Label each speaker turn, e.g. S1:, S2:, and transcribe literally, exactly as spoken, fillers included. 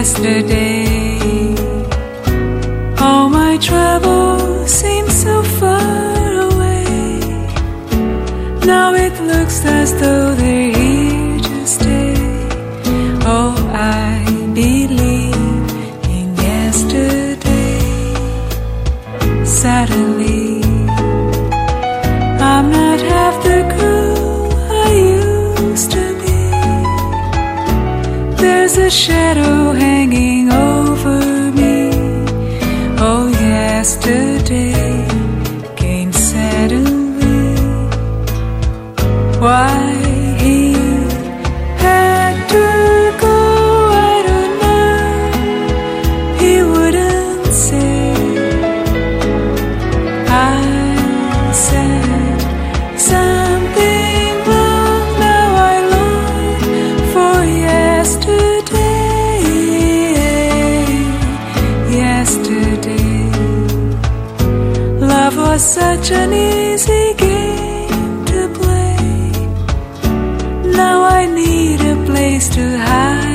S1: yesterday. All my troubles seem so far away. Now it looks as though they're here to stay. Oh, I believe in yesterday. Suddenly, I'm not half the girl I used to be. There's a shadow hanging over me. Oh, yesterday came suddenly. Why he had to go, I don't know. He wouldn't say. I said something wrong. Now I long for yesterday. Yesterday, love was such an easy game to play. Now I need a place to hide.